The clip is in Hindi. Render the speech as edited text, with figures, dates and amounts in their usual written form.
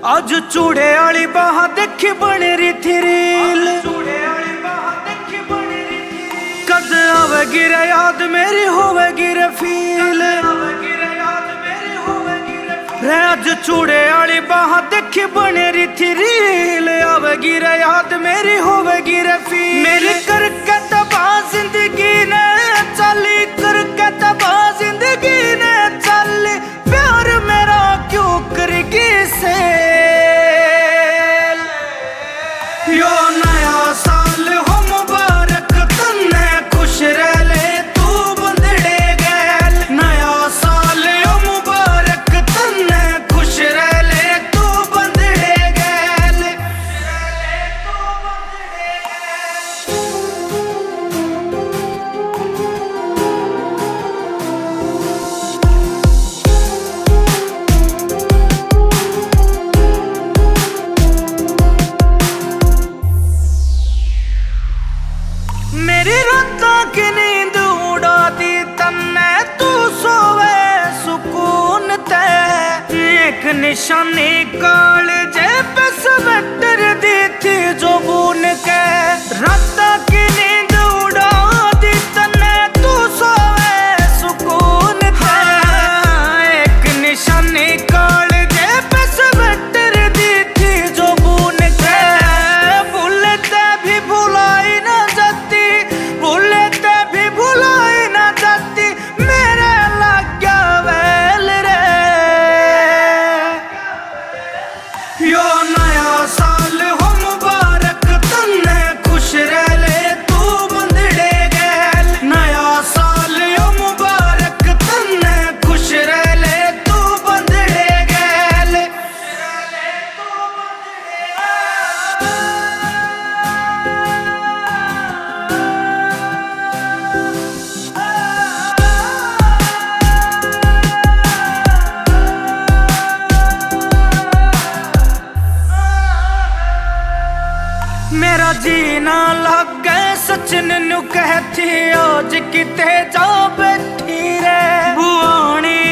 आज चूड़े आली बाह देखी बन रही थी रील। कद आवेगी रे याद मेरी होवेगी रे फील। रे आज चूड़े आली बाह देखी बन रही थी रील। आवेगी रे याद मेरी होवेगी रे फील। मेरी करके तबाह जिंदगी ने चली, करके तबाह जिंदगी ने चली। प्यार मेरा क्यों करेगी से यो नया साल हो मुबारक तन्ने खुश रह ले तू बंदड़े गैल। नया साल हो मुबारक तन्ने खुश रह ले तू बंदड़े गैल। मेरी रातों की नींद उड़ा दी तन्ने तू सोवे सुकून ते। एक निशानी काल जेब स्वेटर दी थी जो बुन के। रातों की नींद उड़ा दी तन्ने तू सोवे सुकून ते। एक निशानी काल जेब स्वेटर दी थी जो बुन के। भूलते भी भुलाई न जाती, भूलते भी भुलाई न जाती मेरे लाग्या वेल रे। यो नया साल हो मुबारक तन्ने खुश रह ले तू बंदड़े गैल। नया साल हो मुबारक तन्ने खुश रह ले तू बंदड़े गैल। मेरा जीना लग गए सचिन नु कहती आज किते जा बैठी रे। बुआनी